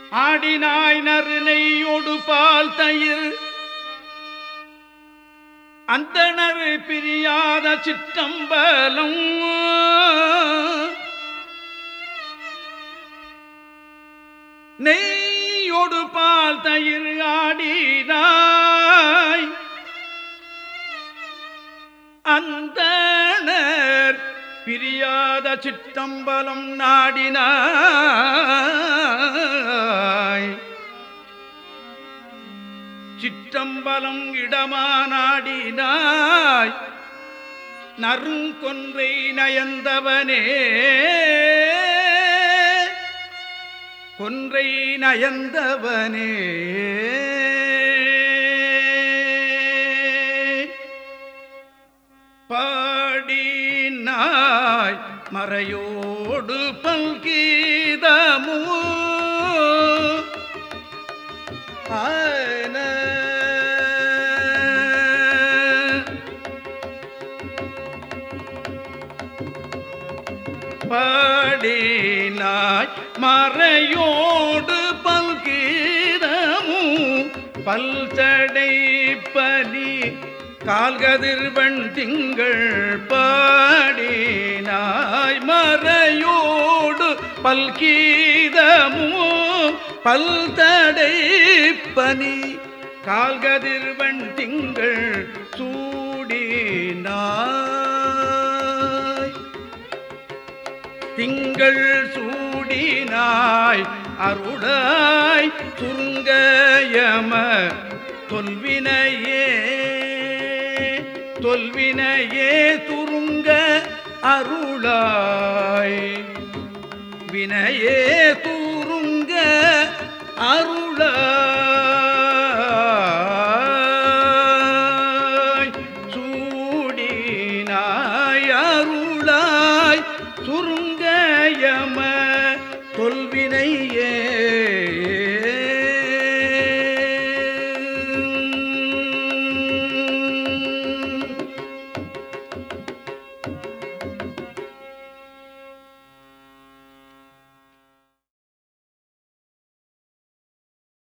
ஆடினாய் நறுநெய்யோடு பால் தயிர் அந்தணர் பிரியாத சிற்றம்பலம் நெய்யோடு பால் தயிர் ஆடினாய் அந்தணர் பிரியாத சிற்றம்பலம் நாடினாய் சிற்றம்பலம் இடமா நாடினாய் நறுங்கொன்றை நயந்தவனே கொன்றை நயந்தவனே பாடினாய் மறையோடு பல்கீதமு பாடினாய் மறையோடு பல்கீதமு பல்சடை பலி கால்கதிர்வன் திங்கள் பாடினாய் மறையோடு பல்கீதமு பல்தடை பனி கால்கதிர்வன் திங்கள் சூடினாய் திங்கள் சூடினாய் அருளாய் சுருங்கயம தொல்வினையே தொல்வினையே துருங்க அருளாய் வினையே துருங்க அருளாய் சூடினாய் அருளாய் சுருங்கயம தொல்வினையே